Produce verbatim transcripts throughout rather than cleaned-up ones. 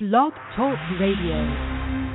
Blog Talk Radio.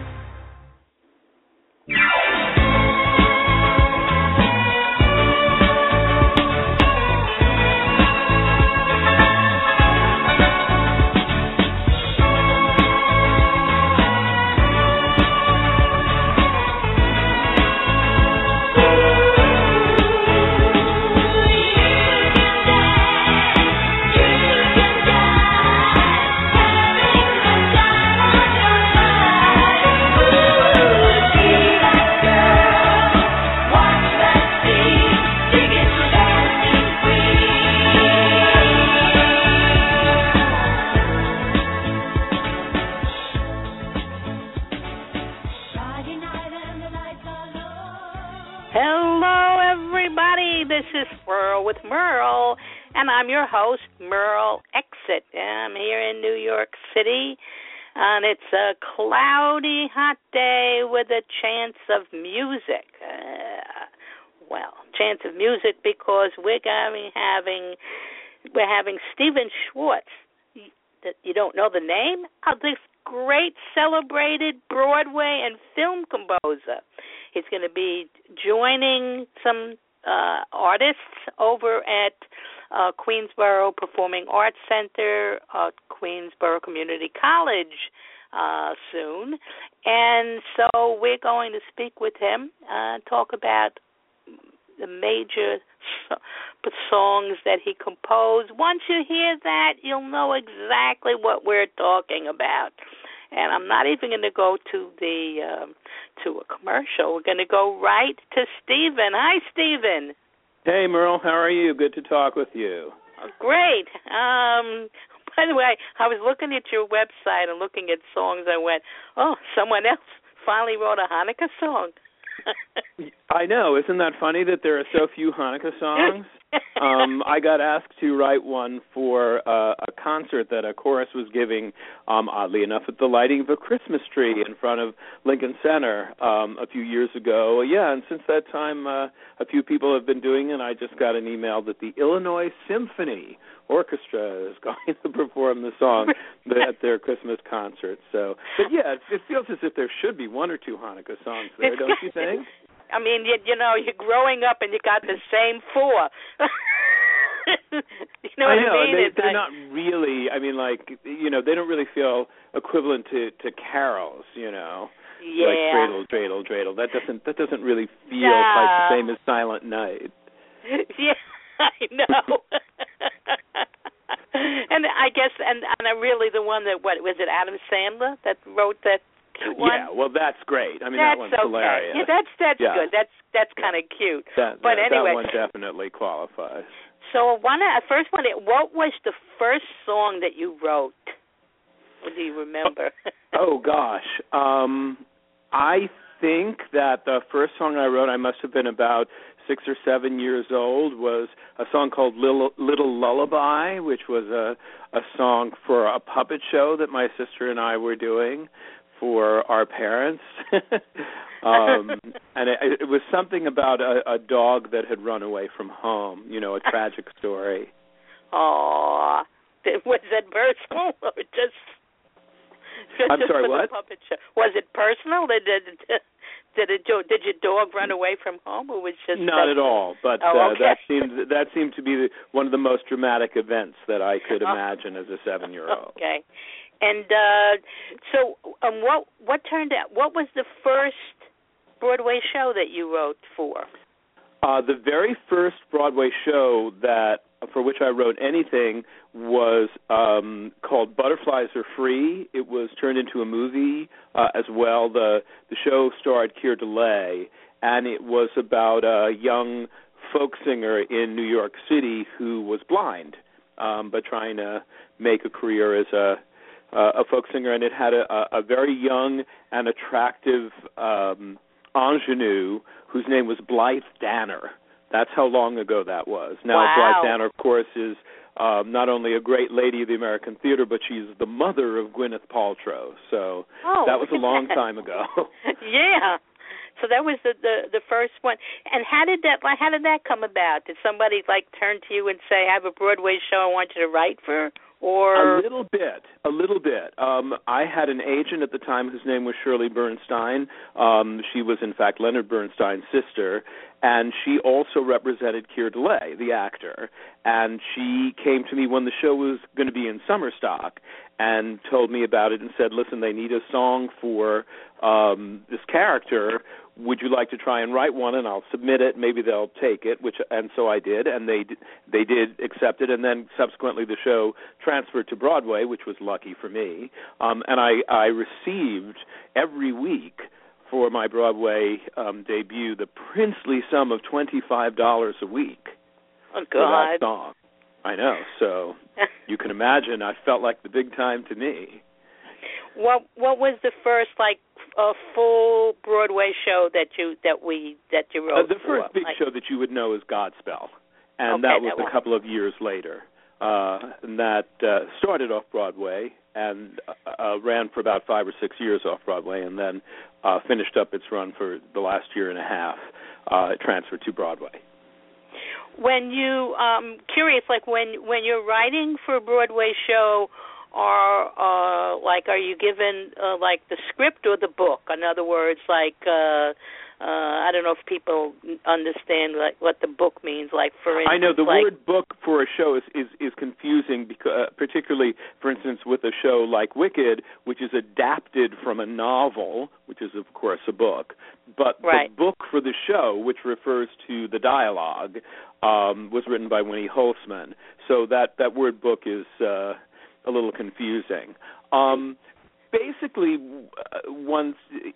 I'm your host, Merle Exit. I'm here in New York City, and it's a cloudy, hot day with a chance of music. Uh, well, chance of music because we're having, having we're having Stephen Schwartz. You, you don't know the name of this great, celebrated Broadway and film composer. He's going to be joining some uh, artists over at Uh, Queensborough Performing Arts Center, uh, Queensborough Community College uh, soon. And so we're going to speak with him, uh, talk about the major so- songs that he composed. Once you hear that, you'll know exactly what we're talking about. And I'm not even going to go to the um, to a commercial. We're going to go right to Stephen. Hi, Stephen. Hey, Merle, how are you? Good to talk with you. Oh, great. Um, by the way, I was looking at your website and looking at songs. I went, oh, someone else finally wrote a Hanukkah song. I know. Isn't that funny that there are so few Hanukkah songs? um, I got asked to write one for uh, a concert that a chorus was giving, um, oddly enough, at the lighting of a Christmas tree in front of Lincoln Center um, a few years ago. Yeah, and since that time, uh, a few people have been doing it. I just got an email that the Illinois Symphony Orchestra is going to perform the song at their Christmas concert. So, but yeah, it, it feels as if there should be one or two Hanukkah songs there, don't you think? I mean, you, you know, you're growing up and you got the same four. You know what I, know, I mean? They, it's they're like, not really, I mean, like, you know, they don't really feel equivalent to, to carols, you know. Yeah. Like dreidel, dreidel, dreidel. That doesn't, that doesn't really feel no. quite the same as Silent Night. Yeah, I know. And I guess, and, and I really the one that, what, was it Adam Sandler that wrote that one? Yeah, well, that's great. I mean, that's that one's okay. hilarious. Yeah, that's that's yeah. good. That's that's kind of cute. That, but that, anyway, that one definitely qualifies. So one, I first one, what was the first song that you wrote? What do you remember? Oh gosh, um, I think that the first song I wrote, I must have been about six or seven years old, was a song called Little, Little Lullaby, which was a a song for a puppet show that my sister and I were doing for our parents. um, and it, it was something about a, a dog that had run away from home, you know, a tragic story. Aw, was it personal or just, just I'm just sorry, for what? The puppet show? Was it personal? Did, did, did, it, did your dog run away from home, or was it just... Not at all, but oh, uh, okay. that seemed that seemed to be the, one of the most dramatic events that I could imagine as a seven-year-old. Okay. And uh, so, um, what what turned out? What was the first Broadway show that you wrote for? Uh, the very first Broadway show that for which I wrote anything was um, called Butterflies Are Free. It was turned into a movie uh, as well. The the show starred Keir Dullea, and it was about a young folk singer in New York City who was blind, um, but trying to make a career as a Uh, a folk singer, and it had a, a, a very young and attractive um, ingenue whose name was Blythe Danner. That's how long ago that was. Now, wow. Blythe Danner, of course, is um, not only a great lady of the American theater, but she's the mother of Gwyneth Paltrow. So oh, that was a long time ago. Yeah. So that was the, the the first one. And how did that how did that come about? Did somebody like turn to you and say, "I have a Broadway show I want you to write for"? Or a little bit, a little bit. Um, I had an agent at the time whose name was Shirley Bernstein. Um, she was, in fact, Leonard Bernstein's sister, and she also represented Keir Dullea, the actor. And she came to me when the show was going to be in summer stock and told me about it and said, listen, they need a song for um, this character. Would you like to try and write one, and I'll submit it. Maybe they'll take it, which and so I did, and they they did accept it. And then subsequently, the show transferred to Broadway, which was lucky for me. Um, and I, I received every week for my Broadway um, debut the princely sum of twenty-five dollars a week oh, for that song. I know. So you can imagine, I felt like the big time to me. What What was the first like a full Broadway show that you that we that you wrote? Uh, the first for? big like, show that you would know is Godspell, and okay, that was that a couple of years later. Uh, and that uh, started off Broadway and uh, uh, ran for about five or six years off Broadway, and then uh, finished up its run for the last year and a half. Uh, it transferred to Broadway. When you um, curious, like when when you're writing for a Broadway show. Or, uh, like, are you given, uh, like, the script or the book? In other words, like, uh, uh, I don't know if people understand, like, what the book means. Like, for instance, I know the like, word book for a show is, is, is confusing, because, uh, particularly, for instance, with a show like Wicked, which is adapted from a novel, which is, of course, a book. But right. the book for the show, which refers to the dialogue, um, was written by Winnie Holzman. So that, that word book is... Uh, a little confusing. Um, basically, uh, once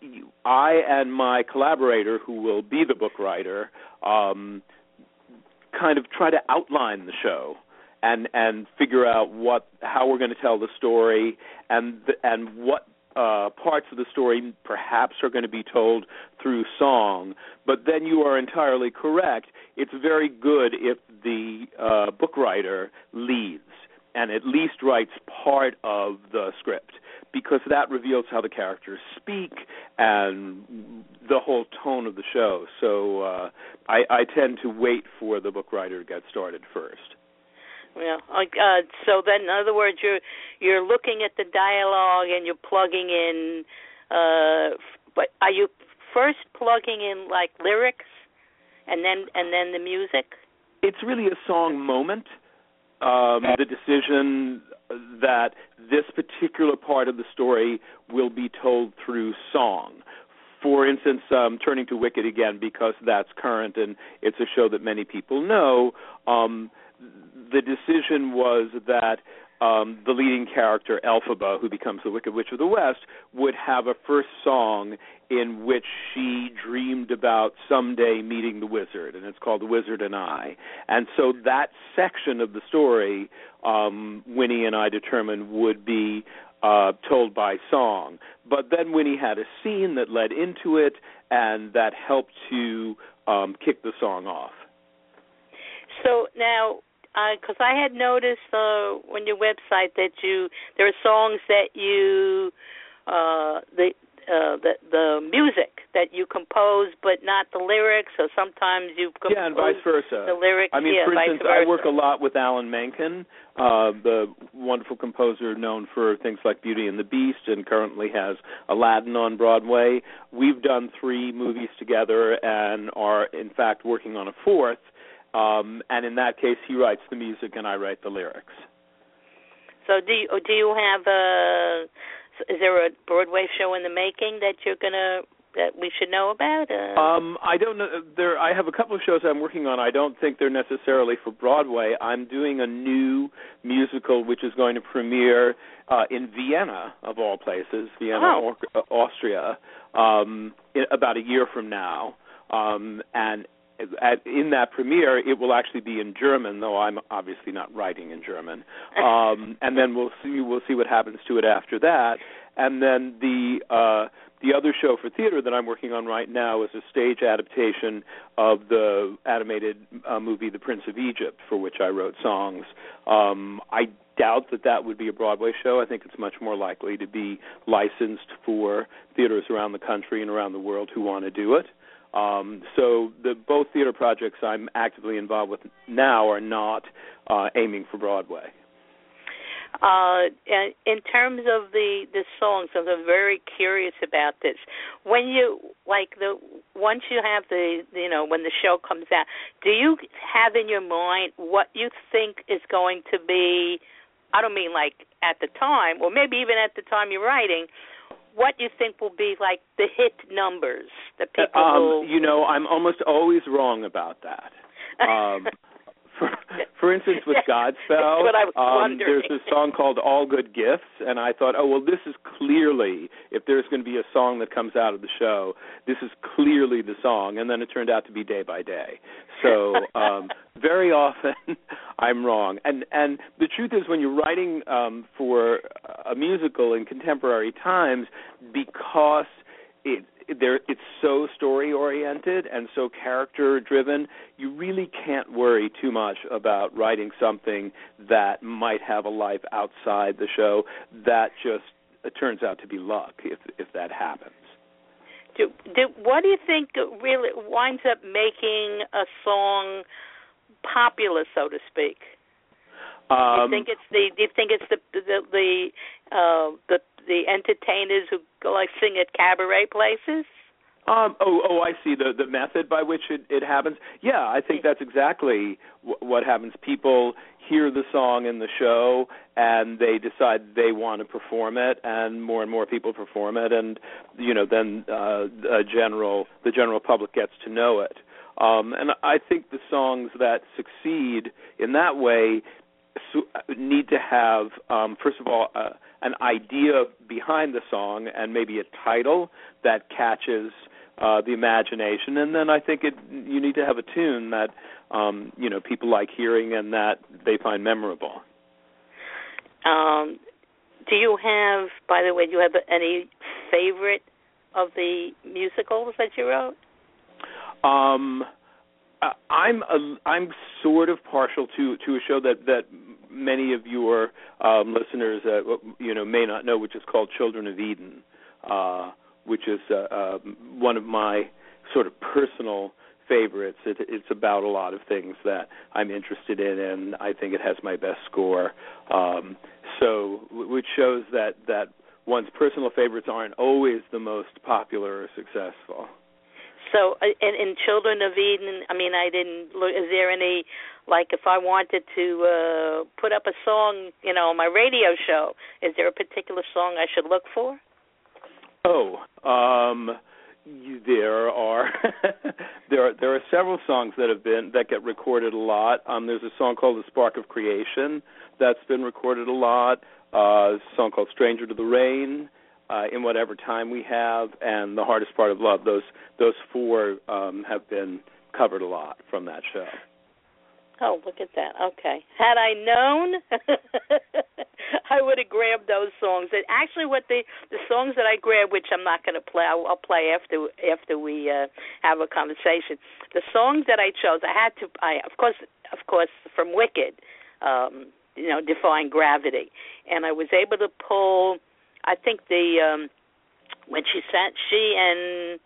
I and my collaborator, who will be the book writer, um, kind of try to outline the show and and figure out what how we're going to tell the story and the, and what uh, parts of the story perhaps are going to be told through song. But then you are entirely correct. It's very good if the uh, book writer leads and at least writes part of the script, because that reveals how the characters speak and the whole tone of the show. So uh, I, I tend to wait for the book writer to get started first. Well, uh, so then, in other words, you're you're looking at the dialogue and you're plugging in. Uh, but are you first plugging in like lyrics, and then and then the music? It's really a song moment. Um, the decision that this particular part of the story will be told through song. For instance, um, turning to Wicked again, because that's current and it's a show that many people know, um, the decision was that um, the leading character, Elphaba, who becomes the Wicked Witch of the West, would have a first song in which she dreamed about someday meeting the wizard, and it's called The Wizard and I. And so that section of the story, um, Winnie and I determined would be uh, told by song. But then Winnie had a scene that led into it, and that helped to um, kick the song off. So now, because uh, I had noticed uh, on your website that you there are songs that you uh, the uh, the the music that you compose, but not the lyrics. So sometimes you compose yeah, and vice versa. The lyrics. I mean, yeah, for vice instance, versa. I work a lot with Alan Menken, uh, the wonderful composer known for things like Beauty and the Beast, and currently has Aladdin on Broadway. We've done three movies together, and are in fact working on a fourth. Um, and in that case, he writes the music and I write the lyrics. So do you, do you have a, is there a Broadway show in the making that you're going to, that we should know about? Uh, um, I don't know. There, I have a couple of shows I'm working on. I don't think they're necessarily for Broadway. I'm doing a new musical which is going to premiere uh, in Vienna, of all places, Vienna, oh. Austria, um, in, about a year from now. Um, and At, in that premiere, it will actually be in German, though I'm obviously not writing in German. Um, and then we'll see we'll see what happens to it after that. And then the uh, the other show for theater that I'm working on right now is a stage adaptation of the animated uh, movie The Prince of Egypt, for which I wrote songs. Um, I doubt that that would be a Broadway show. I think it's much more likely to be licensed for theaters around the country and around the world who want to do it. Um, so the both theater projects I'm actively involved with now are not uh, aiming for Broadway. Uh, in terms of the, the songs, I'm very curious about this. When you like the once you have the you know when the show comes out, do you have in your mind what you think is going to be? I don't mean like at the time, or maybe even at the time you're writing. What you think will be like the hit numbers that people um, will? You know, I'm almost always wrong about that. Um, For, for instance, with Godspell, um, there's a song called All Good Gifts, and I thought, oh, well, this is clearly, if there's going to be a song that comes out of the show, this is clearly the song, and then it turned out to be Day by Day. So um, very often I'm wrong. And, and the truth is when you're writing um, for a musical in contemporary times, because it There, it's so story-oriented and so character-driven, you really can't worry too much about writing something that might have a life outside the show. That just it turns out to be luck if if that happens. Do, do, what do you think really winds up making a song popular, so to speak? Um, do you think it's the? Do you think it's the the the uh, the the entertainers who go like sing at cabaret places? Um, oh, oh, I see the the method by which it, it happens. Yeah, I think that's exactly w- what happens. People hear the song in the show and they decide they want to perform it, and more and more people perform it, and you know then uh, a general the general public gets to know it. Um, and I think the songs that succeed in that way need to have, um, first of all, uh, an idea behind the song and maybe a title that catches uh, the imagination, and then I think it you need to have a tune that um, you know people like hearing and that they find memorable. Um, do you have, by the way, do you have any favorite of the musicals that you wrote? Um, I'm a, I'm sort of partial to, to a show that, that many of your um, listeners uh, you know may not know, which is called Children of Eden, uh, which is uh, uh, one of my sort of personal favorites. It, it's about a lot of things that I'm interested in, and I think it has my best score. Um, so, which shows that, that one's personal favorites aren't always the most popular or successful. So, in, in Children of Eden, I mean, I didn't look, is there any, like, if I wanted to uh, put up a song, you know, on my radio show, is there a particular song I should look for? Oh, um, you, there are there are there are several songs that have been that get recorded a lot. Um, there's a song called "The Spark of Creation" that's been recorded a lot. Uh, a song called "Stranger to the Rain." Uh, in Whatever Time We Have, and The Hardest Part of Love. Those those four um, have been covered a lot from that show. Oh, look at that. Okay. Had I known, I would have grabbed those songs. And actually, what the the songs that I grabbed, which I'm not going to play, I'll, I'll play after after we uh, have a conversation. The songs that I chose, I had to, I of course, of course, from Wicked, um, you know, Defying Gravity, and I was able to pull. I think the um, when she sat, she and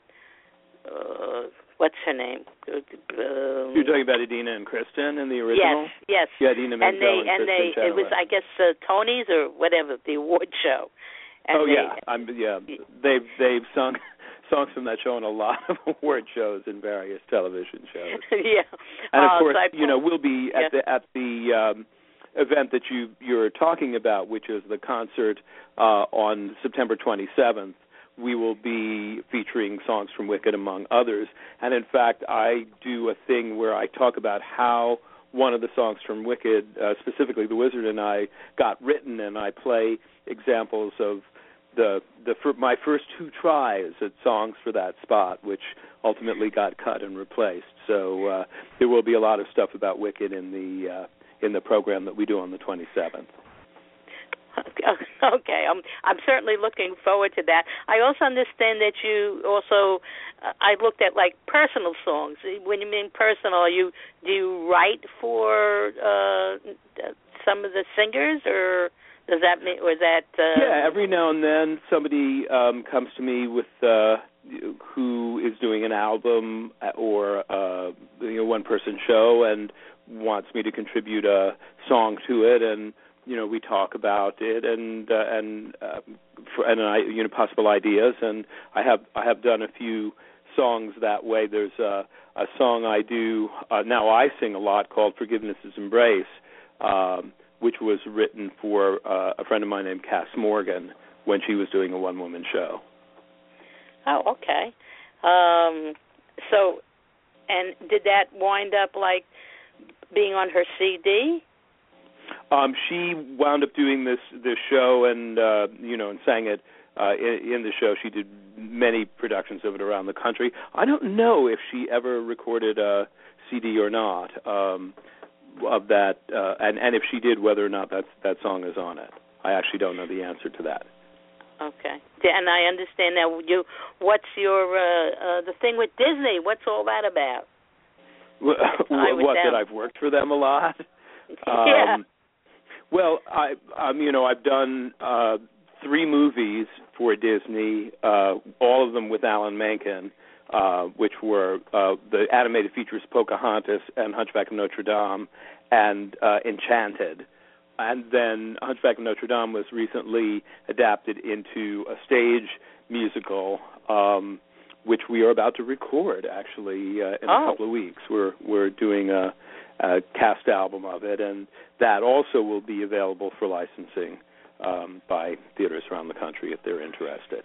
uh, what's her name? Um, You're talking about Idina and Kristen in the original. Yes, yes. Yeah, Idina Menzel and they and, and Kristen they it was I guess uh, Tony's or whatever the award show. And oh they, yeah, I'm yeah. They've they've sung songs from that show in a lot of award shows and various television shows. Yeah, and of uh, course, so you know, we'll be at yeah. the at the. Um, event that you, you're talking about, which is the concert uh, on September twenty-seventh, we will be featuring songs from Wicked, among others. And in fact, I do a thing where I talk about how one of the songs from Wicked, uh, specifically The Wizard and I, got written, and I play examples of the the for my first two tries at songs for that spot, which ultimately got cut and replaced. So uh, there will be a lot of stuff about Wicked in the uh, in the program that we do on the twenty-seventh. Okay, I'm I'm certainly looking forward to that. I also understand that you also uh, I looked at like personal songs. When you mean personal, you do you write for uh, some of the singers, or does that mean or is that? Uh, yeah, every now and then somebody um, comes to me with uh, who is doing an album or uh, you know one person show and wants me to contribute a song to it, and you know, we talk about it and uh, and uh, for, and I, you know, possible ideas. And I have I have done a few songs that way. There's a, a song I do uh, now. I sing a lot called "Forgiveness Is Embrace," um, which was written for uh, a friend of mine named Cass Morgan when she was doing a one-woman show. Oh, okay. Um, so, and did that wind up like being on her C D? Um, she wound up doing this this show, and uh, you know, and sang it uh, in, in the show. She did many productions of it around the country. I don't know if she ever recorded a C D or not um, of that, uh, and and if she did, whether or not that that song is on it. I actually don't know the answer to that. Okay, and I understand now. You, what's your uh, uh, the thing with Disney? What's all that about? What, what that I've worked for them a lot? Yeah. Um, well, I, um, you know, I've done uh, three movies for Disney, uh, all of them with Alan Menken, uh, which were uh, the animated features Pocahontas and Hunchback of Notre Dame and uh, Enchanted. And then Hunchback of Notre Dame was recently adapted into a stage musical, um, which we are about to record, actually, uh, in oh. a couple of weeks. We're we're doing a, a cast album of it, and that also will be available for licensing um, by theaters around the country if they're interested.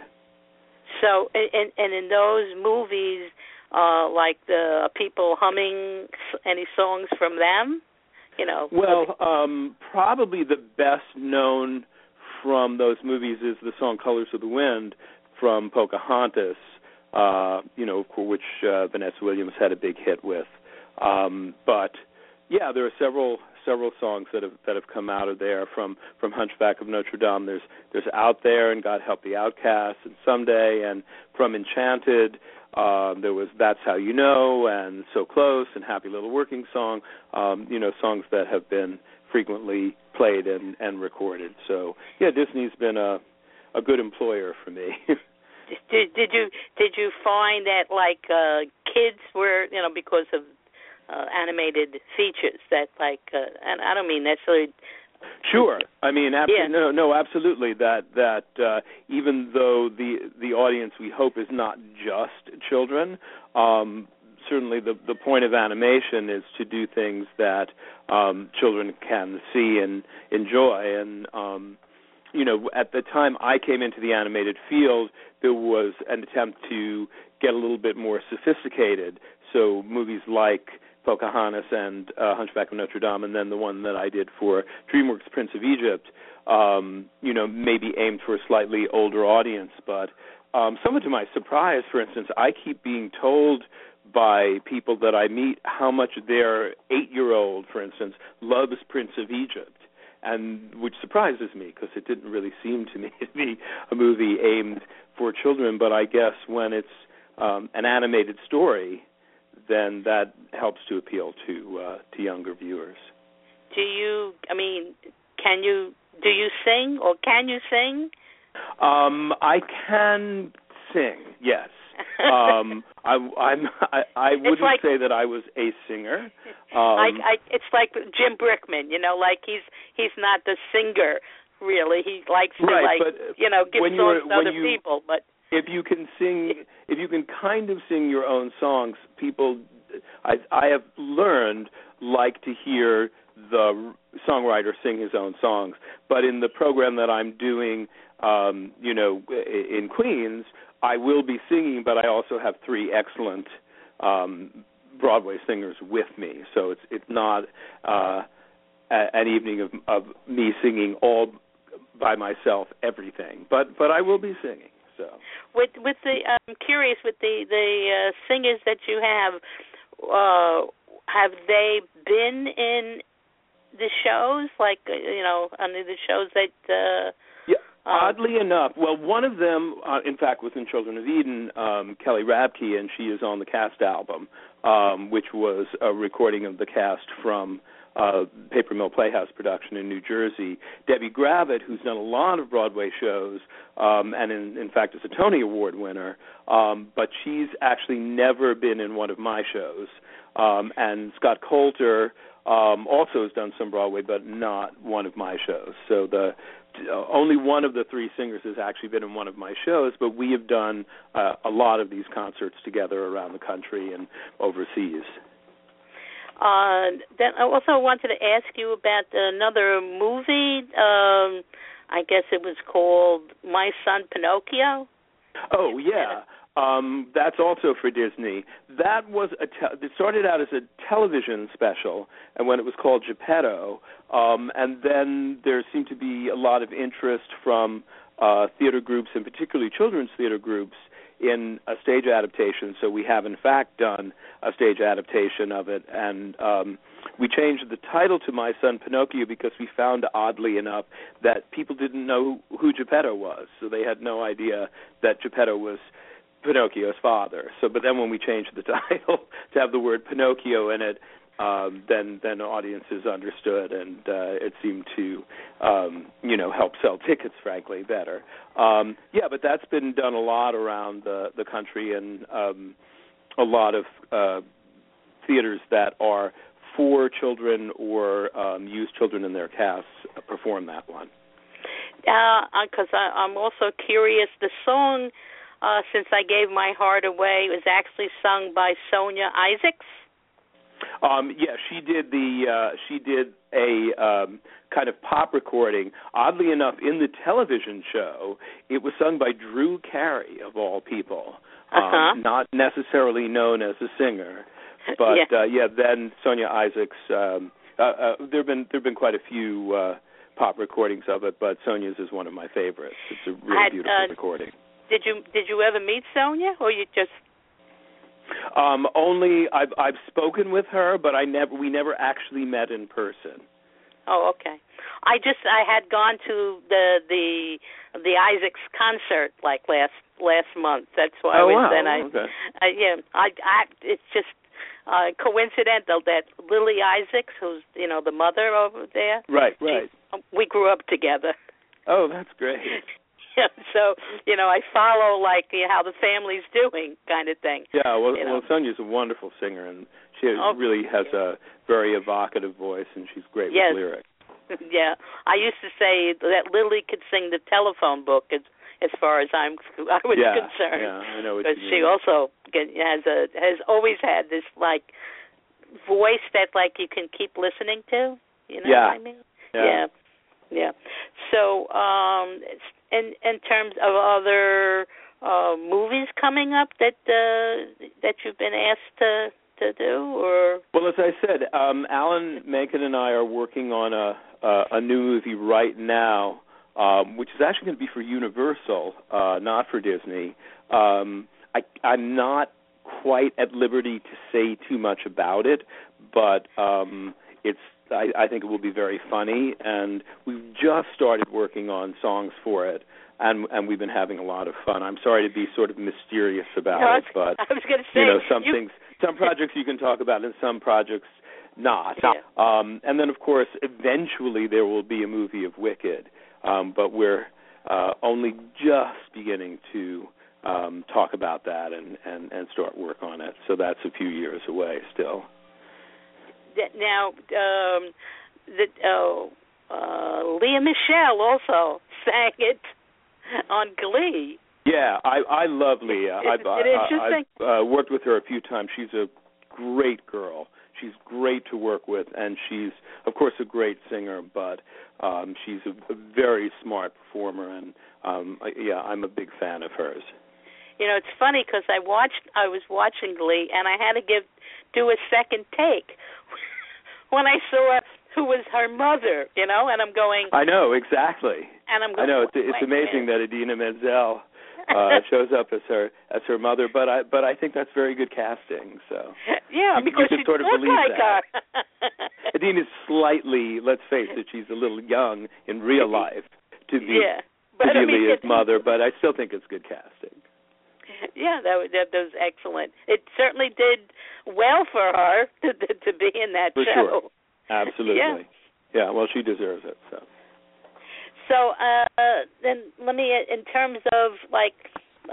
So, and, and in those movies, uh, like the people humming any songs from them? You know, well, um, probably the best known from those movies is the song "Colors of the Wind" from Pocahontas, uh, you know, which uh, Vanessa Williams had a big hit with. Um, but yeah, there are several several songs that have that have come out of there from, from Hunchback of Notre Dame. There's there's Out There and God Help the Outcasts and Someday, and from Enchanted. Uh, there was That's How You Know and So Close and Happy Little Working Song, um, you know, songs that have been frequently played and, and recorded. So, yeah, Disney's been a, a good employer for me. did, did you did you find that, like, uh, kids were, you know, because of uh, animated features that, like, uh, and I don't mean necessarily... Sure. I mean, ab- yeah. no, no, absolutely. That that uh, even though the the audience we hope is not just children, um, certainly the the point of animation is to do things that um, children can see and enjoy. And um, you know, at the time I came into the animated field, there was an attempt to get a little bit more sophisticated. So movies like Pocahontas and uh, Hunchback of Notre Dame, and then the one that I did for DreamWorks, Prince of Egypt, um, you know, maybe aimed for a slightly older audience. But um, somewhat to my surprise, for instance, I keep being told by people that I meet how much their eight-year-old, for instance, loves Prince of Egypt, and which surprises me because it didn't really seem to me to be a movie aimed for children. But I guess when it's um, an animated story, then that helps to appeal to uh, to younger viewers. Do you, I mean, can you, do you sing or can you sing? Um, I can sing, yes. um, I, I'm, I, I wouldn't like, say that I was a singer. Um, I, I, it's like Jim Brickman, you know, like he's he's not the singer, really. He likes to, right, like, but you know, give songs to other you, people, but... If you can sing, if you can kind of sing your own songs, people, I, I have learned, like to hear the songwriter sing his own songs. But in the program that I'm doing, um, you know, in Queens, I will be singing, but I also have three excellent um, Broadway singers with me. So it's it's not uh, an evening of, of me singing all by myself, everything. But but I will be singing. So. With with the, I'm curious, with the the uh, singers that you have, uh, have they been in the shows, like uh, you know, under the shows that? Uh, yeah. Um, Oddly enough, well, one of them, uh, in fact, was in Children of Eden, um, Kelly Rabke, and she is on the cast album, um, which was a recording of the cast from uh, Paper Mill Playhouse production in New Jersey. Debbie Gravitt, who's done a lot of Broadway shows, um, and in, in fact is a Tony Award winner, um, but she's actually never been in one of my shows. Um, and Scott Coulter, um, also has done some Broadway, but not one of my shows. So the uh, only one of the three singers has actually been in one of my shows, but we have done uh, a lot of these concerts together around the country and overseas. Uh, then I also wanted to ask you about another movie. Um, I guess it was called My Son Pinocchio. Oh, yeah. Um, that's also for Disney. That was a te- it started out as a television special, and when it was called Geppetto, um, and then there seemed to be a lot of interest from uh, theater groups, and particularly children's theater groups, in a stage adaptation. So we have, in fact, done a stage adaptation of it, and um, we changed the title to My Son Pinocchio because we found, oddly enough, that people didn't know who Geppetto was, so they had no idea that Geppetto was Pinocchio's father. So, but then when we changed the title to have the word Pinocchio in it, um, then then audiences understood, and uh, it seemed to, um, you know, help sell tickets, frankly, better. Um, yeah, but that's been done a lot around the the country, and um, a lot of uh, theaters that are for children or um, use children in their casts uh, perform that one. Because uh, I'm also curious, the song Uh, Since I Gave My Heart Away was actually sung by Sonia Isaacs. Um, yeah, she did the uh, she did a um, kind of pop recording. Oddly enough, in the television show, it was sung by Drew Carey of all people, um, uh-huh. not necessarily known as a singer, but yeah, uh, yeah then Sonia Isaacs. Um, uh, uh, there've been there've been quite a few uh, pop recordings of it, but Sonia's is one of my favorites. It's a really had, beautiful uh, recording. Did you did you ever meet Sonia, or you just? Um, only I've I've spoken with her, but I never we never actually met in person. Oh, okay. I just I had gone to the the the Isaacs concert like last last month. That's why oh, I was wow. then I, okay. I yeah I I it's just uh, coincidental that Lily Isaacs, who's you know the mother over there. Right, right. She, we grew up together. Oh, that's great. Yeah, so, you know, I follow, like, you know, how the family's doing kind of thing. Yeah, well, you know? well Sonia's a wonderful singer, and she oh, really has a very evocative voice, and she's great yes. with lyrics. Yeah, I used to say that Lily could sing the telephone book as, as far as I'm I was yeah, concerned. Yeah, I know what you mean. She also get, has a has always had this, like, voice that, like, you can keep listening to. You know yeah. what I mean? Yeah. Yeah. Yeah. So, um, in in terms of other uh, movies coming up that uh, that you've been asked to, to do, or well, as I said, um, Alan Menken and I are working on a a, a new movie right now, um, which is actually going to be for Universal, uh, not for Disney. Um, I, I'm not quite at liberty to say too much about it, but um, it's. I, I think it will be very funny, and we've just started working on songs for it, and and we've been having a lot of fun. I'm sorry to be sort of mysterious about no, it, but I was going to say, you know, some you... things, some projects you can talk about, and some projects not. Yeah. Um, and then, of course, eventually there will be a movie of Wicked, um, but we're uh, only just beginning to um, talk about that and, and, and start work on it. So that's a few years away still. Now, um, the, uh, uh, Leah Michelle also sang it on Glee. Yeah, I, I love Leah. Is, I've, is it interesting? I've uh, worked with her a few times. She's a great girl. She's great to work with, and she's, of course, a great singer, but um, she's a, a very smart performer, and, um, yeah, I'm a big fan of hers. You know, it's funny because I watched, I was watching Glee, and I had to give do a second take when I saw who was her mother, you know, and I'm going... I know, exactly. And I'm going, I know, it's, it's amazing that Idina Menzel uh, shows up as her as her mother, but I but I think that's very good casting, so... Yeah, you, because you she sort of looks believe like that. her. Idina's slightly, let's face it, she's a little young in real life to be, yeah, but, to be I mean, Leah's it, mother, but I still think it's good casting. Yeah, that was, that was excellent. It certainly did well for her to, to be in that for show. Sure. Absolutely. Yeah. yeah, well, she deserves it. So, so uh, then let me, in terms of like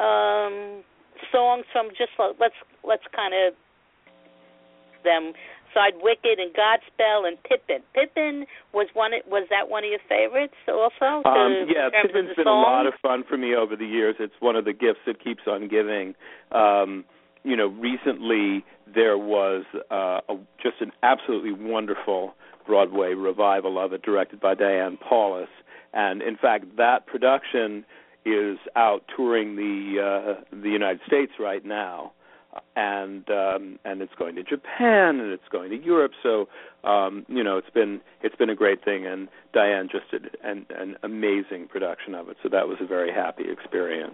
um, songs from just let's let's kind of them outside Wicked and Godspell and Pippin. Pippin was one. Was that one of your favorites also? Um, to, yeah, Pippin's been songs? a lot of fun for me over the years. It's one of the gifts that keeps on giving. Um, you know, recently there was uh, a, just an absolutely wonderful Broadway revival of it, directed by Diane Paulus. And in fact, that production is out touring the uh, the United States right now, and um, and it's going to Japan and it's going to Europe. So um, you know, it's been it's been a great thing, and Diane just did an, an amazing production of it. So that was a very happy experience.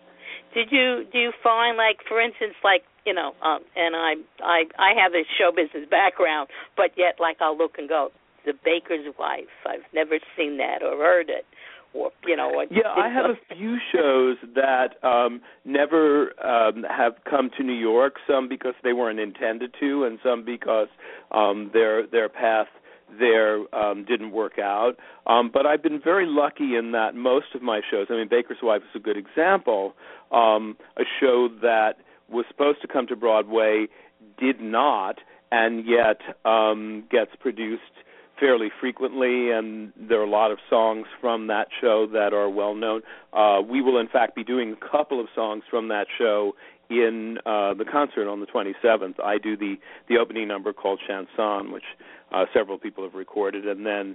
Did you do you find, like, for instance, like, you know, um, and I I I have a show business background, but yet, like, I'll look and go, The Baker's Wife. I've never seen that or heard it, or you know. Or yeah, I have a few shows that um, never um, have come to New York. Some because they weren't intended to, and some because um, their their path there um, didn't work out. Um, but I've been very lucky in that most of my shows, I mean, Baker's Wife is a good example, um, a show that was supposed to come to Broadway, did not, and yet um, gets produced fairly frequently, and there are a lot of songs from that show that are well known. Uh, we will, in fact, be doing a couple of songs from that show in uh, the concert on the twenty-seventh. I do the, the opening number called Chanson, which uh, several people have recorded, and then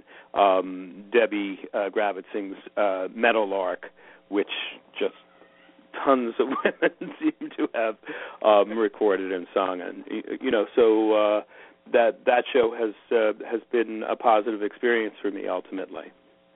um, Debbie uh, Gravitt sings uh, Meadowlark, which just tons of women seem to have um, recorded and sung. And, you know, so uh, that that show has uh, has been a positive experience for me ultimately.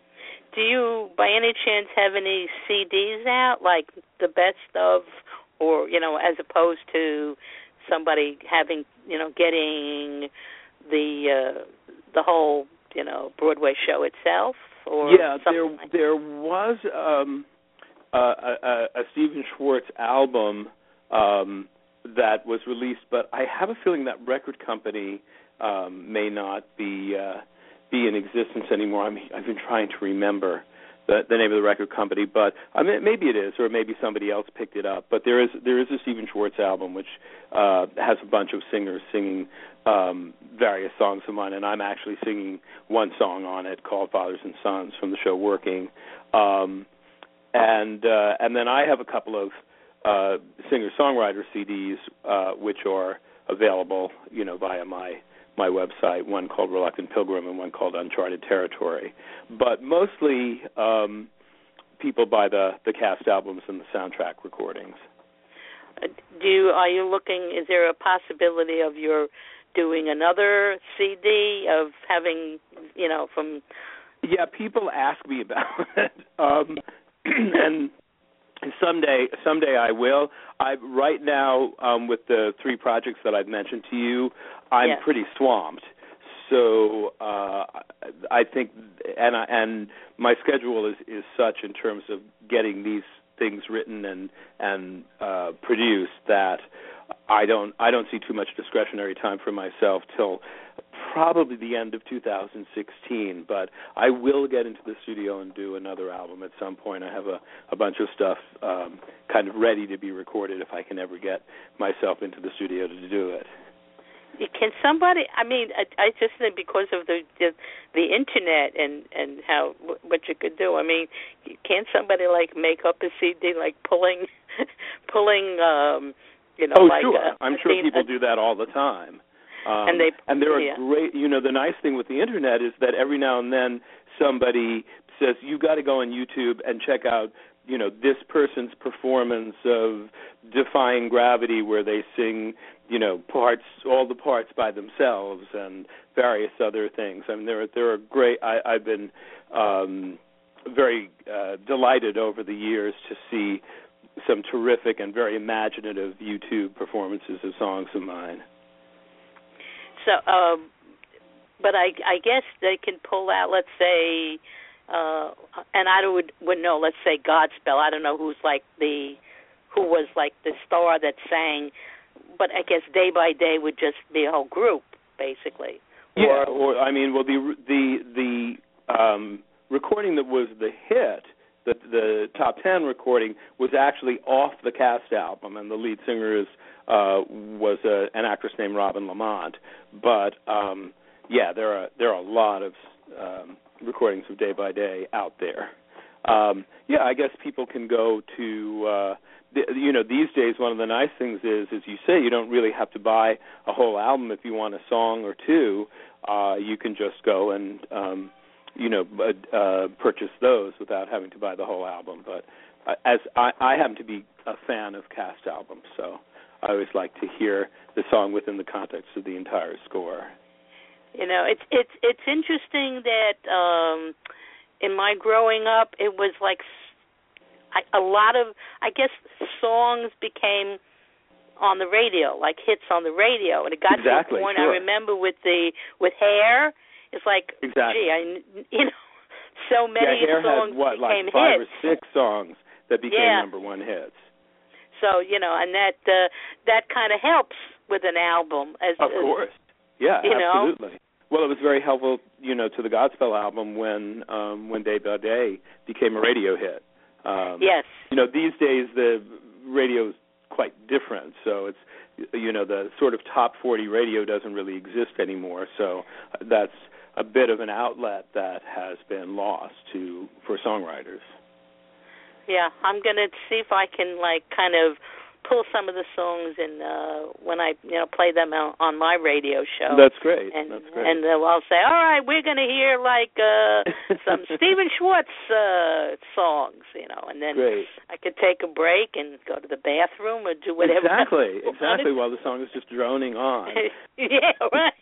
Do you, by any chance, have any C Ds out, like the best of, or, you know, as opposed to somebody having, you know, getting the uh, the whole, you know, Broadway show itself? Or yeah, there like there was um, a, a, a Stephen Schwartz album um, that was released, but I have a feeling that record company um, may not be uh, be in existence anymore. I mean, I've been trying to remember the, the name of the record company, but I mean, maybe it is, or maybe somebody else picked it up. But there is there is a Stephen Schwartz album which uh, has a bunch of singers singing um, various songs of mine, and I'm actually singing one song on it called "Fathers and Sons" from the show Working, um, and uh, and then I have a couple of uh, singer-songwriter C Ds uh, which are available, you know, via my. my website, one called Reluctant Pilgrim and one called Uncharted Territory. But mostly um, people buy the, the cast albums and the soundtrack recordings. Uh, do you, are you looking, is there a possibility of your doing another C D, of having, you know, from... Yeah, people ask me about it. Um, and someday someday I will. I Right now, um, with the three projects that I've mentioned to you, I'm yes. pretty swamped. So uh, I think, and I, and my schedule is, is such in terms of getting these things written and and uh, produced that I don't I don't see too much discretionary time for myself till probably the end of two thousand sixteen. But I will get into the studio and do another album at some point. I have a, a bunch of stuff um, kind of ready to be recorded if I can ever get myself into the studio to do it. Can somebody? I mean, I, I just think because of the, the the internet and and how what you could do. I mean, can't somebody like make up a C D, like pulling pulling um, you know? Oh, like sure. A, I'm a sure scene, people a, do that all the time. Um, and they and there are yeah. great. You know, the nice thing with the internet is that every now and then somebody says you got to go on YouTube and check out, you know, this person's performance of Defying Gravity, where they sing, you know, parts, all the parts by themselves, and various other things. I mean, there are there are great. I, I've been um, very uh, delighted over the years to see some terrific and very imaginative YouTube performances of songs of mine. So, um, but I, I guess they can pull out, let's say, uh, and I would would know, let's say Godspell. I don't know who's like the, who was like the star that sang, but I guess Day by Day would just be a whole group, basically. Yeah, or, or I mean, well, the the the um, recording that was the hit, the the top ten recording was actually off the cast album, and the lead singer is uh, was a, an actress named Robin Lamont. But um, yeah, there are there are a lot of um, recordings of Day by Day out there. Um, yeah, I guess people can go to. Uh, You know, these days, one of the nice things is, as you say, you don't really have to buy a whole album if you want a song or two. Uh, you can just go and, um, you know, uh, purchase those without having to buy the whole album. But uh, as I, I happen to be a fan of cast albums, so I always like to hear the song within the context of the entire score. You know, it's it's it's interesting that um, in my growing up, it was like. I, a lot of, I guess, songs became on the radio, like hits on the radio, and it got exactly, to a point. Sure. I remember with the with Hair, it's like, exactly. gee, I, you know, so many yeah, Hair songs had, what, became like five hits. or six songs that became yeah. number one hits. So you know, and that uh, that kind of helps with an album. As of course, yeah, you absolutely. Know? Well, it was very helpful, you know, to the Godspell album when um, when Day by Day became a radio hit. Um, yes. You know, these days the radio is quite different, so it's, you know, the sort of top forty radio doesn't really exist anymore, so that's a bit of an outlet that has been lost to for songwriters. Yeah, I'm going to see if I can, like, kind of pull some of the songs and uh, when I, you know, play them on my radio show. That's great. And, That's great. And uh, I'll say, all right, we're going to hear like uh, some Stephen Schwartz uh, songs, you know, and then great. I could take a break and go to the bathroom or do whatever. Exactly, exactly. While the song is just droning on. Yeah, right.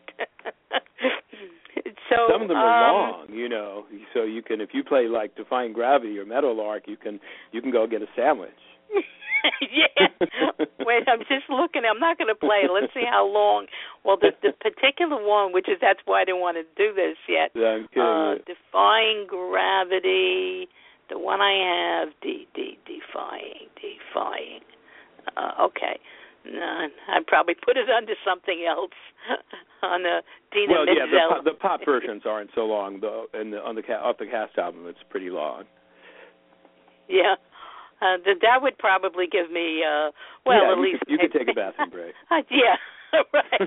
So some of them are um, long, you know. So you can, if you play like Defying Gravity or Meadowlark, you can you can go get a sandwich. Yeah. Wait, I'm just looking. I'm not going to play it. Let's see how long. Well, the the particular one, which is that's why I didn't want to do this yet. Yeah, I'm kidding. Uh, Defying Gravity. The one I have, D D Defying Defying. Uh, okay. No, I'd probably put it under something else on the Dina well, Menzel. yeah, the pop, the pop versions aren't so long though, and the, on the off the cast album, it's pretty long. Yeah. Uh, that that would probably give me, uh, well, yeah, at you least... Could, you could take a bathroom break. Uh, yeah, right.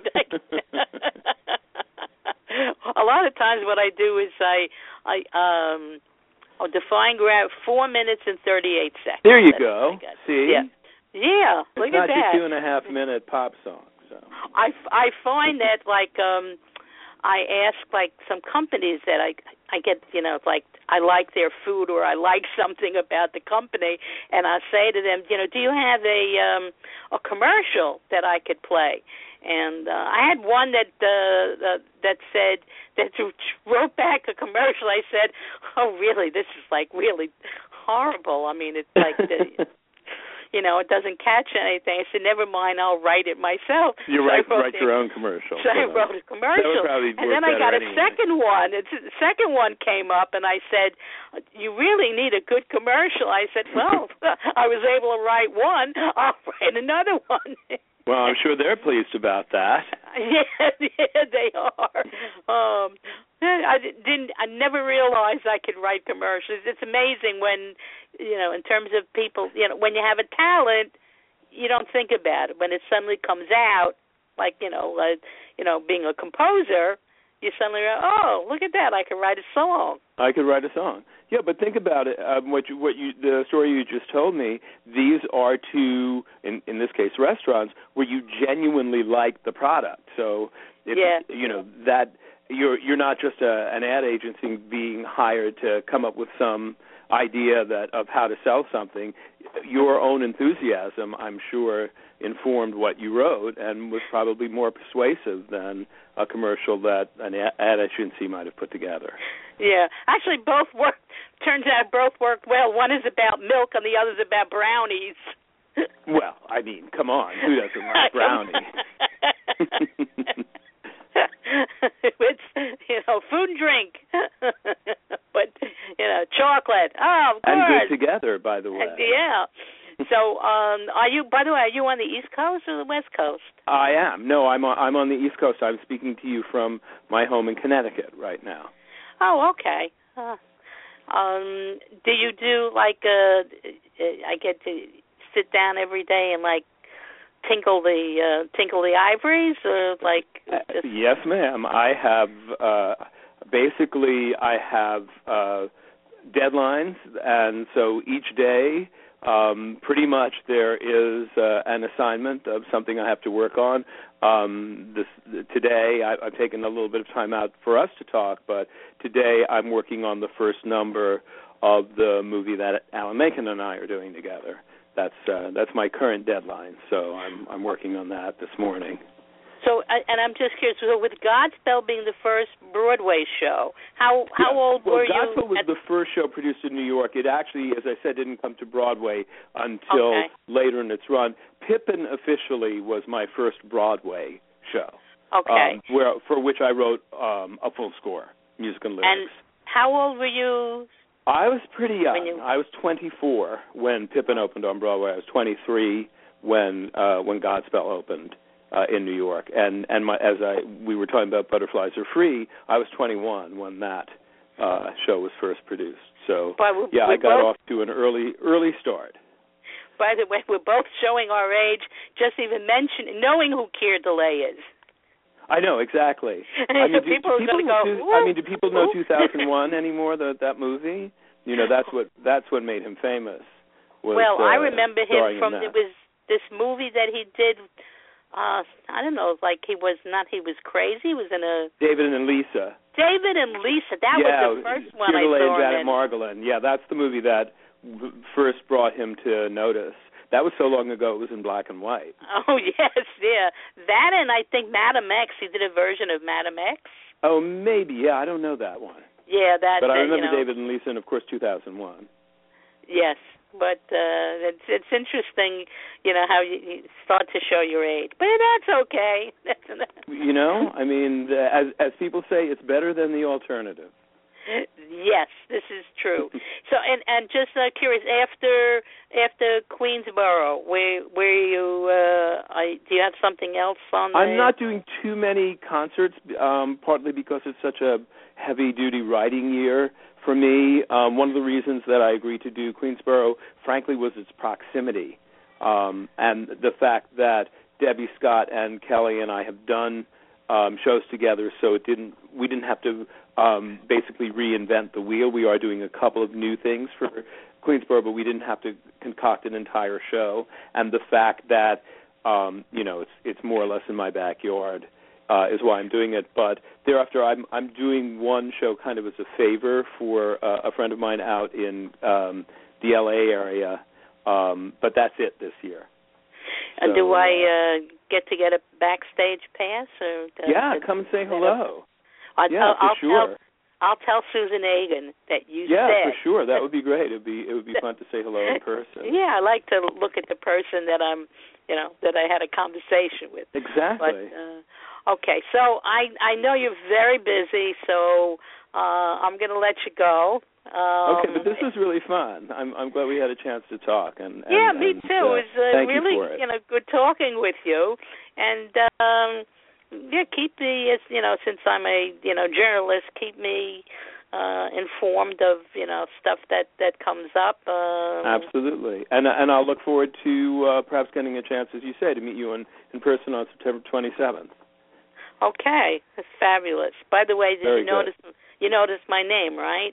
A lot of times what I do is I, I um, I'll define grab four minutes and thirty-eight seconds. There you That's go. See? Yeah, yeah look it's at that. It's not your two and a half minute pop song. So. I, I find that, like, um, I ask, like, some companies that I I get, you know, like, I like their food or I like something about the company, and I say to them, you know, do you have a um, a commercial that I could play? And uh, I had one that uh, uh, that said, that wrote back a commercial. I said, oh, really, this is, like, really horrible. I mean, it's like... the, you know, it doesn't catch anything. I said, never mind, I'll write it myself. You so write, write your own commercial. So I wrote a commercial. And then I got a anyway. second one. It's, the second one came up, and I said, you really need a good commercial. I said, well, I was able to write one. I'll write another one. Well, I'm sure they're pleased about that. Yeah, yeah, they are. Um, I didn't. I never realized I could write commercials. It's amazing when, you know, in terms of people, you know, when you have a talent, you don't think about it. When it suddenly comes out, like, you know, uh, you know, being a composer, you suddenly go, oh, look at that! I can write a song. I could write a song. Yeah, but think about it. Um, what you, what you, the story you just told me. These are two, in in this case, restaurants where you genuinely like the product. So, if, yeah. you know that you're you're not just a, an ad agency being hired to come up with some idea that of how to sell something. Your own enthusiasm, I'm sure, informed what you wrote and was probably more persuasive than a commercial that an ad agency might have put together. Yeah, actually, both work. Turns out both worked well. One is about milk, and the other is about brownies. Well, I mean, come on, who doesn't like brownies? It's, you know, food and drink, but, you know, chocolate. Oh, of course. And good together, by the way. And, yeah. So, um, are you? By the way, are you on the East Coast or the West Coast? I am. No, I'm on, I'm on the East Coast. I'm speaking to you from my home in Connecticut right now. Oh, okay. Uh, Um, do you do like uh, I get to sit down every day and like tinkle the uh, tinkle the ivories, or like? Just... Uh, yes, ma'am. I have uh, basically I have uh, deadlines, and so each day, um, pretty much there is uh, an assignment of something I have to work on. Um, this today, I, I've taken a little bit of time out for us to talk, but today I'm working on the first number of the movie that Alan Menken and I are doing together. That's uh, that's my current deadline, so I'm I'm working on that this morning. So, and I'm just curious, so with Godspell being the first Broadway show, how how yeah. old well, were Godspell you? Godspell was at... the first show produced in New York. It actually, as I said, didn't come to Broadway until okay. later in its run. Pippin officially was my first Broadway show. Okay. Um, where for which I wrote um, a full score, music and lyrics. And how old were you? I was pretty young. You... I was twenty-four when Pippin opened on Broadway. I was twenty-three when uh, when Godspell opened uh, in New York. And and my, as I we were talking about Butterflies Are Free, I was twenty-one when that uh, show was first produced. So we, yeah, I got both, off to an early early start. By the way, we're both showing our age. Just even mentioning knowing who Keir Dullea is. I know exactly. I mean, do, people do are people, go, do, I mean, do people know two thousand one anymore? That that movie, you know, that's what that's what made him famous. Was, well, uh, I remember him from it was this movie that he did. Uh, I don't know, like he was not he was crazy. He was in a David and Lisa. David and Lisa. That yeah, was the first one Keir I Dullea saw. and Janet in. Margolin. Yeah, that's the movie that w- first brought him to notice. That was so long ago, it was in black and white. Oh, yes, yeah. That and I think Madam X, he did a version of Madam X. Oh, maybe, yeah, I don't know that one. Yeah, that. But I uh, remember you know, David and Lisa, and of course, two thousand one. Yes, but uh, it's it's interesting, you know, how you, you start to show your age. But that's okay. You know, I mean, as as people say, it's better than the alternative. Yes, this is true. So, and and just uh, curious, after after Queensboro, where where you uh, I, do you have something else on? The... I'm not doing too many concerts, um, partly because it's such a heavy-duty writing year for me. Um, one of the reasons that I agreed to do Queensboro, frankly, was its proximity, um, and the fact that Debbie Scott and Kelly and I have done um, shows together, so it didn't we didn't have to. Um, basically reinvent the wheel. We are doing a couple of new things for Queensboro, but we didn't have to concoct an entire show. And the fact that, um, you know, it's it's more or less in my backyard uh, is why I'm doing it. But thereafter, I'm I'm doing one show kind of as a favor for uh, a friend of mine out in um, the L A area. Um, but that's it this year. And so, do I uh, get to get a backstage pass? Or does, yeah, does, come and say hello. I'll, yeah, I'll, for I'll sure. Tell, I'll tell Susan Egan that you yeah, said. Yeah, for sure. That would be great. It'd be it would be fun to say hello in person. Yeah, I like to look at the person that I'm, you know, that I had a conversation with. Exactly. But, uh, okay, so I I know you're very busy, so uh, I'm going to let you go. Um, okay, but this was really fun. I'm I'm glad we had a chance to talk. And, and yeah, me and, too. Uh, it was uh, thank really you, for it. you know good talking with you, and. Um, Yeah, keep me, you know, since I'm a, you know, journalist, keep me uh, informed of, you know, stuff that, that comes up. Um, Absolutely. And and I'll look forward to uh, perhaps getting a chance, as you say, to meet you in, in person on September twenty-seventh. Okay. That's fabulous. By the way, did Very you notice good. you noticed my name, right?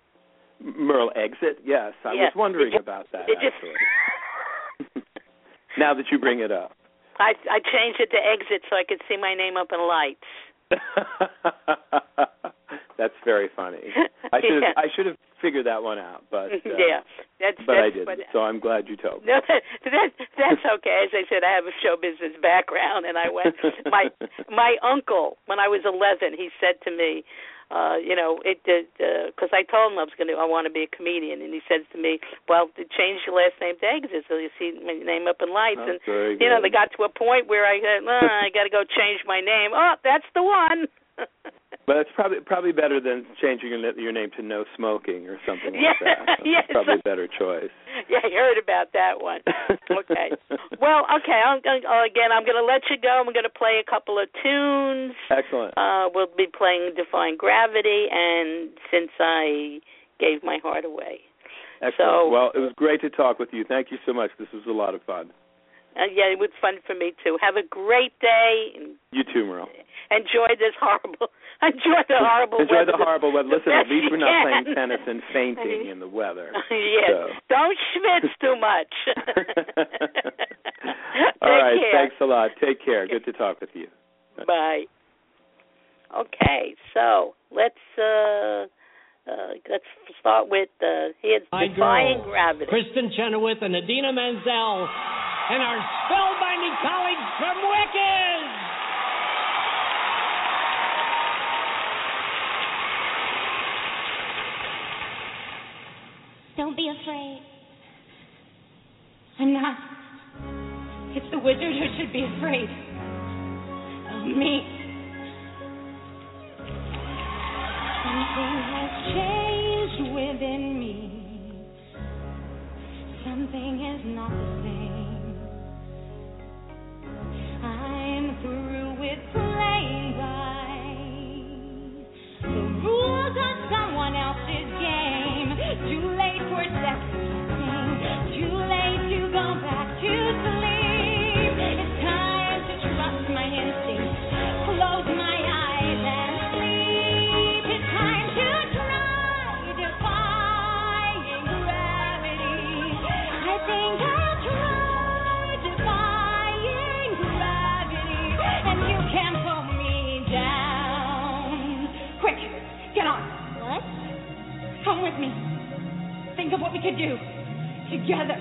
Merle Exit? Yes. I yeah. was wondering you, about that, you, actually. Now that you bring it up. I I changed it to Exit so I could see my name up in lights. That's very funny. I should have, yeah. I should have figured that one out, but uh, yeah, that's, but that's I didn't. What, so I'm glad you told me. No, that, that that's okay. As I said, I have a show business background, and I went. My my uncle, when I was eleven, he said to me, uh, you know, it because uh, I told him I was going to, I want to be a comedian, and he says to me, well, change your last name to Exit so you see my name up in lights. That's and very you know, good. they got to a point where I said, oh, I got to go change my name. Oh, that's the one. But it's probably probably better than changing your, your name to No Smoking or something like yeah, that. That's yes. probably a better choice. Yeah, I heard about that one. Okay. Well, okay. I'm, again, I'm going to let you go. I'm going to play a couple of tunes. Excellent. Uh, we'll be playing Defying Gravity, and since I gave my heart away. Excellent. So, well, it was great to talk with you. Thank you so much. This was a lot of fun. Uh, yeah, it was fun for me, too. Have a great day. You too, Merle. Enjoy this horrible, enjoy the horrible enjoy weather. the horrible weather. Listen, at least we're not can. playing tennis and fainting in the weather. Yes. So. Don't schwitz too much. All right. care. Thanks a lot. Take care. Good to talk with you. Bye. Okay, so let's uh, uh, let's start with uh, here's My Defying girl, Gravity. Kristen Chenoweth and Adina Menzel, and our spellbinding colleagues from Wicked. Don't be afraid. I'm not. It's the wizard who should be afraid of me. Something has changed within me. Something is not the same. I'm through with playing by the rules of someone else's game. Too late for second guessing. Too late to go back to sleep. It's time to trust my instincts. Close my eyes and sleep. It's time to try defying gravity. I think I'll try defying gravity, and you can't pull me down. Quick, get on. What? Come with me. Think of what we could do together.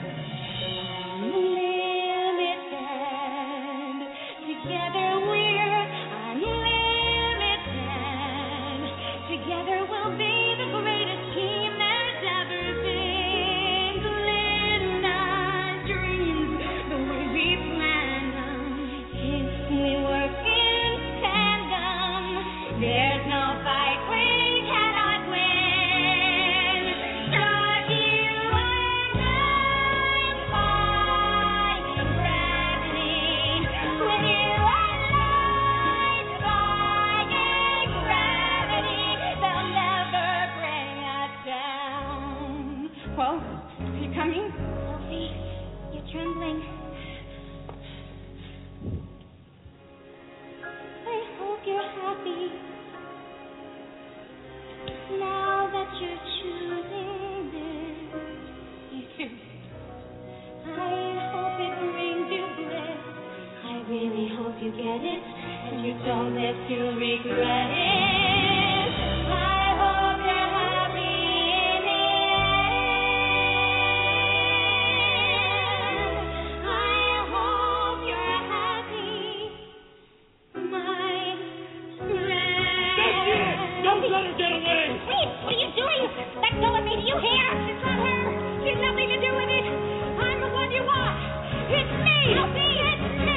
Unlimited. Together we're unlimited. Together we'll be the greatest team there's ever been. Glitter our dreams the way we planned them. If we work in tandem, there's no fight we cannot win. Just you and I, defying gravity. With you and I, defying gravity. They'll never bring us down. Well, are you coming? Sophie, you're trembling. I hope you're happy now that you're choosing this. Me too. I hope it brings you bliss. I really hope you get it and you don't live to regret it. I hope you're happy in the end. I hope you're happy, my friend. Don't let her get away! Wait, what are you doing? Let go of me, do you hear? It's not her. She's nothing to do with it. I'm the one you want. It's me. Help me. It's me.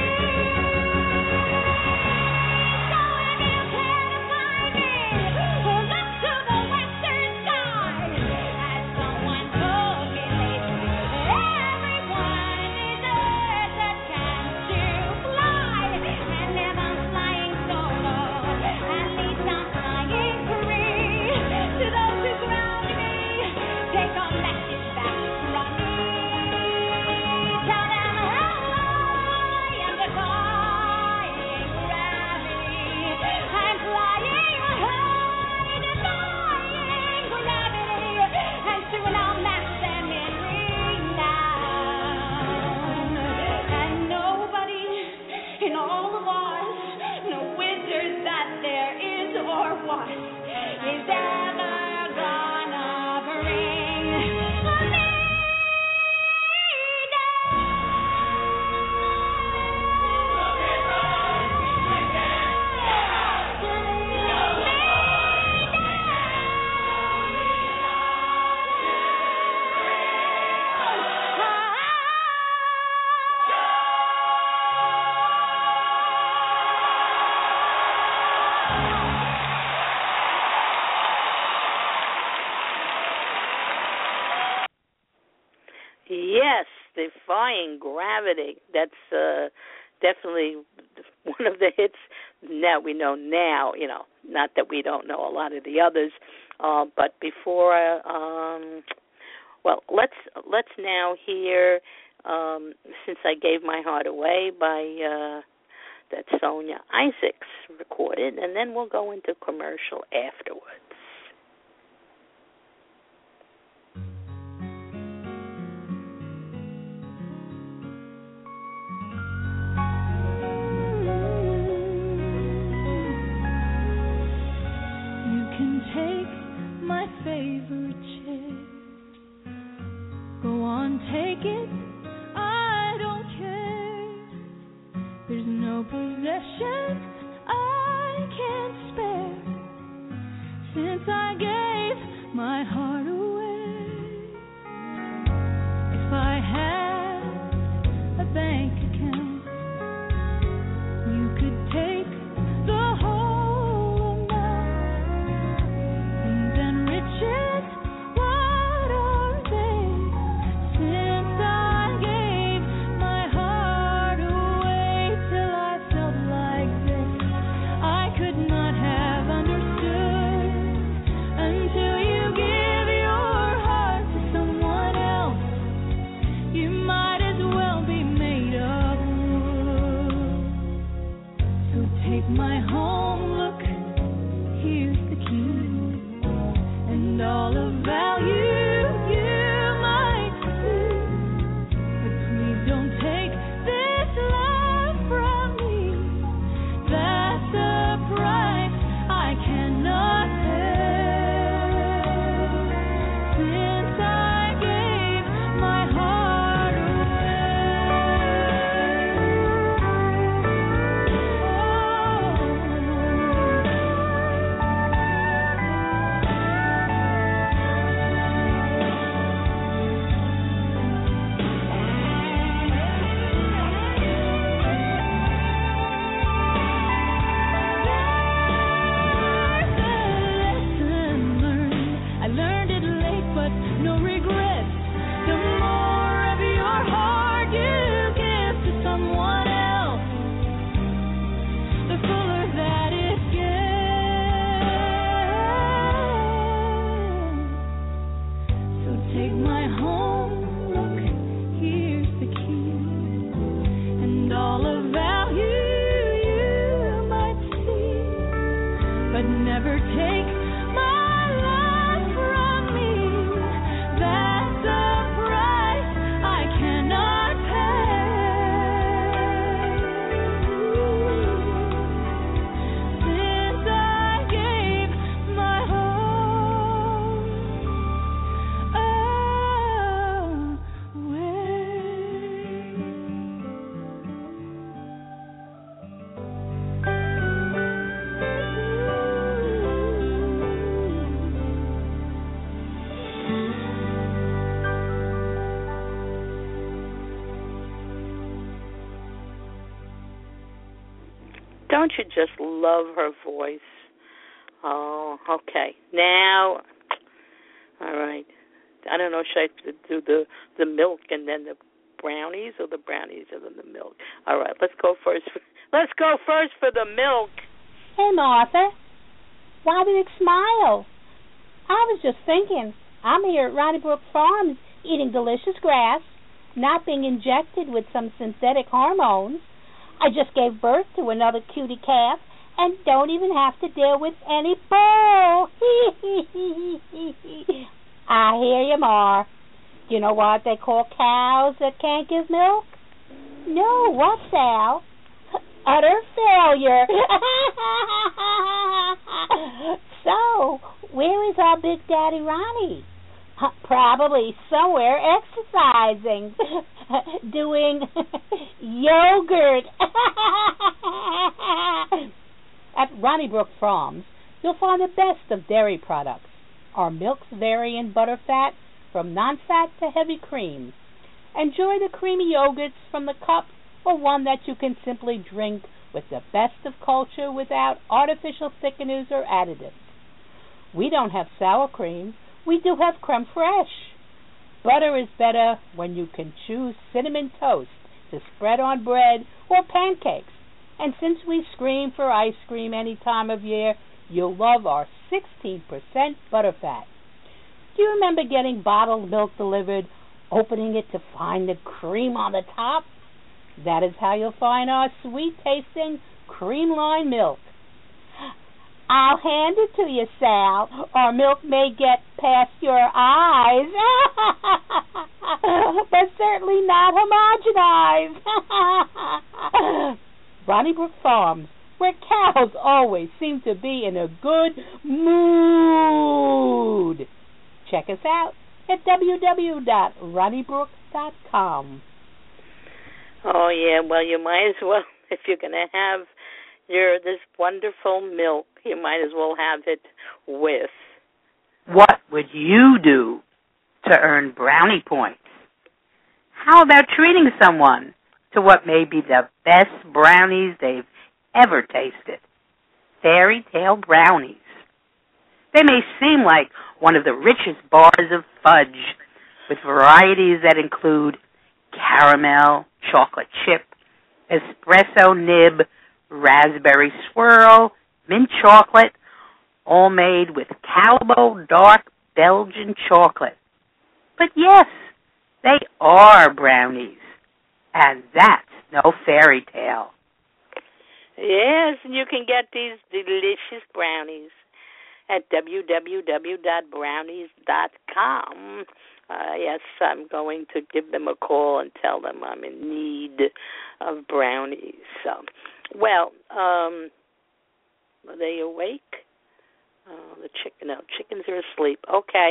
So if you can't find me, look to the western sky. As someone told me lately, everyone deserves a chance to fly. And if I'm flying solo, at least I'm flying free. To those who ground me, take a message back from me. Tell them how I am defying gravity. I'm flying high, defying gravity. And soon I'll match them in renown. And nobody in all of Oz, no wizard that there is or was, is ever gonna bring me Yes, Defying Gravity. That's uh, definitely one of the hits. Now we know now, you know, not that we don't know a lot of the others, uh, but before, um, well, let's let's now hear um, "Since I Gave My Heart Away" by uh, that Sonia Isaacs recorded, and then we'll go into commercial afterwards. Favorite chair, go on, take it, I don't care. There's no possession I can't spare since I gave my heart away. If I had a bank account, you could take the whole Don't you just love her voice? Oh, okay. Now, all right. I don't know, should I do the, the milk and then the brownies, or the brownies and then the milk? All right, let's go first. Let's go first for the milk. Hey, Martha. Why the big smile? I was just thinking, I'm here at Ronnie Brook Farms eating delicious grass, not being injected with some synthetic hormones. I just gave birth to another cutie calf and don't even have to deal with any bull. I hear you, Ma. Do you know what they call cows that can't give milk? No, what, Sal? Utter failure. So, where is our big daddy Ronnie? Probably somewhere exercising, doing yogurt. At Ronnie Brook Farms, you'll find the best of dairy products. Our milks vary in butter fat from non-fat to heavy cream. Enjoy the creamy yogurts from the cup or one that you can simply drink with the best of culture without artificial thickeners or additives. We don't have sour cream. We do have creme fraiche. Butter is better when you can choose cinnamon toast to spread on bread or pancakes. And since we scream for ice cream any time of year, you'll love our sixteen percent butterfat. Do you remember getting bottled milk delivered, opening it to find the cream on the top? That is how you'll find our sweet-tasting cream-lined milk. I'll hand it to you, Sal. Our milk may get past your eyes, but certainly not homogenized. Ronnybrook Farms, where cows always seem to be in a good mood. Check us out at w w w dot ronnybrook dot com. Oh, yeah, well, you might as well, if you're going to have your this wonderful milk, you might as well have it with. What would you do to earn brownie points? How about treating someone to what may be the best brownies they've ever tasted? Fairy Tale brownies. They may seem like one of the richest bars of fudge, with varieties that include caramel, chocolate chip, espresso nib, raspberry swirl, mint chocolate, all made with Calbo dark Belgian chocolate. But yes, they are brownies, and that's no fairy tale. Yes, and you can get these delicious brownies at w w w dot brownies dot com. Uh, yes, I'm going to give them a call and tell them I'm in need of brownies. So, well, um, are they awake? Oh, the chicken, no, chickens are asleep. Okay.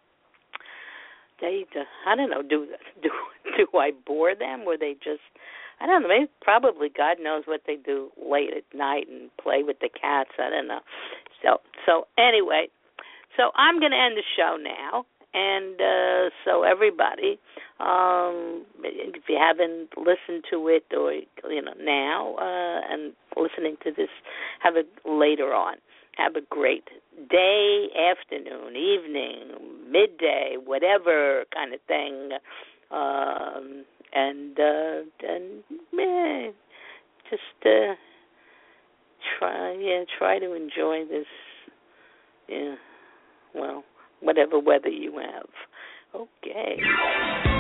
They, uh, I don't know, do, do, do I bore them, or they just, I don't know, maybe probably God knows what they do late at night and play with the cats. I don't know. So, so anyway, so I'm going to end the show now. And uh, so everybody, um, if you haven't listened to it, or you know now, uh, and listening to this, have it later on. Have a great day, afternoon, evening, midday, whatever kind of thing, um, and uh, and eh, just uh, try, yeah, try to enjoy this. Yeah, well. Whatever weather you have. Okay.